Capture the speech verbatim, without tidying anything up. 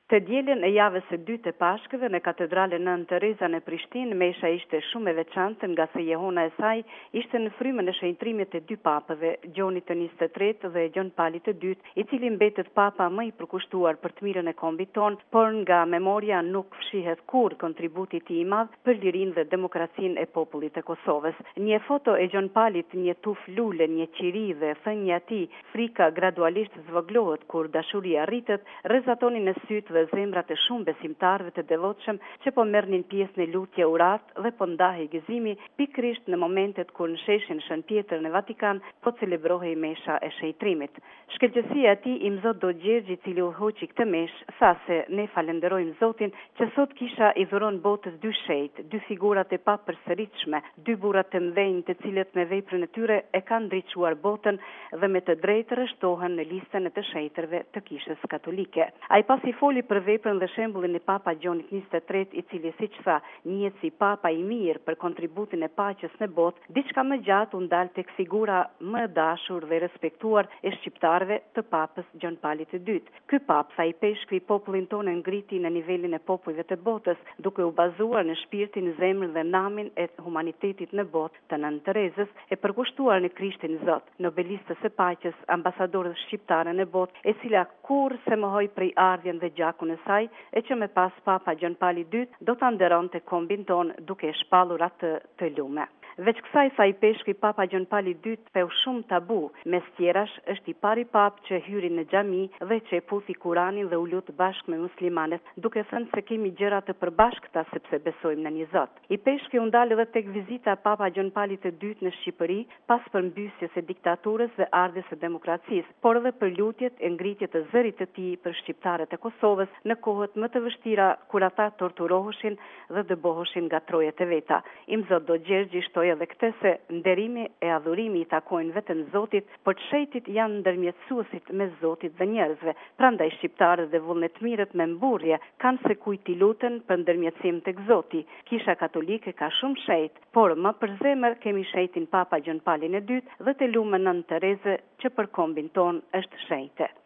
Të dielën e javës së dytë të Pashkëve në katedralen Nën Tereza në Prishtinë, mesha ishte shumë e veçantë nga se jehona e saj ishte në frymën e shenjtrimit të dy papëve, Gjonit të njëzet e tretë dhe Gjon Pali të dytë, i cili mbetet papa më i përkushtuar për të mirën e kombit ton, por nga memoria nuk fshihet kur tributi i tij i madh për lirinë dhe demokracinë e popullit të Kosovës. Një foto e Gjon Palit, një tuf lule, një qiri dhe thënia e tij, frika gradualisht zvoglohet kur dashuria rritet, rrezatoni në sytë dhe zemrat e shumë besimtarëve të devotshëm që po merrnin pjesë në lutje urat dhe po ndahej gëzimi pikërisht në momentet kur në sheshin Shën Pjetër në Vatikan po celebrohej mesha e shenjtrimit. Shkëlqësia e tij im Zot do Gjergj, i cili udhëhoqi këtë meshë, tha se ne falenderojmë Zotin që sot kisha i dhuron botës dy shenjt, dy figurat e papërsëritshme, dy burra të mëdhenj të cilët me veprën e tyre e kanë ndriçuar botën dhe me të drejtë rreshtohen në listën e të shenjtërve të Kishës Katolike. Ai pasi foli për veprën dhe shembullin e Papa Gjonit njëzet e tretë, i cili siç tha, njihet si papa i mirë për kontributin e paqes në botë, diçka më gjatë u ndal tek figura më e dashur dhe respektuar e shqiptarëve të Papës Gjon Palit të dytë. Ky pap tha i peshkvi popullin tonë ngriti në nivelin e popujve të botës, duke u bazuar në shpirtin, zemrën dhe namin e humanitetit në botë të Nën Terezës, e përkushtuar në Krishtin Zot, nobelistës së paqes, ambasadorës shqiptare në botë, e cila kurrë se mohoi prej ardhjen dhe gjakun e saj, e që me pas Papa Gjon Pali dytë do ta nderonte kombin ton duke shpallur atë të lume. Veç kësaj, tha i peshkvi, Papa Gjon Pali dytë peu shumë tabu, mes tjerash është i pari pap që hyri në xhami dhe që e puthi Kuranin dhe u lut bashkë me muslimanet, duke thënë se kemi gjëra të përbashkëta sepse besojmë në një Zot. I peshkvi u ndal edhe tek vizita e Papa Gjon Pali të dytë në Shqipëri pas përmbysjes së diktaturës dhe ardhjes së demokracisë, por edhe për lutjet e ngritjes të zërit të tij për shqiptarët e Kosovës në kohët më të vështira kur ata torturoheshin dhe dëboheshin nga trojet e veta. Im Zot do Gjergj shtoi edhe këtë se nderimi e adhurimi i takojnë vetëm Zotit, por të shenjtit janë ndërmjetësuesit mes Zotit dhe njerëzve. Prandaj shqiptarët dhe vullnetmirët me mburrje kanë se kujt i luten për ndërmjetësim tek Zoti. Kisha Katolike ka shumë shenjt, por më për zemër kemi shenjtin Papa Gjon Palin e dytë dhe të lumen Nën Terezë që për kombin ton është shenjte.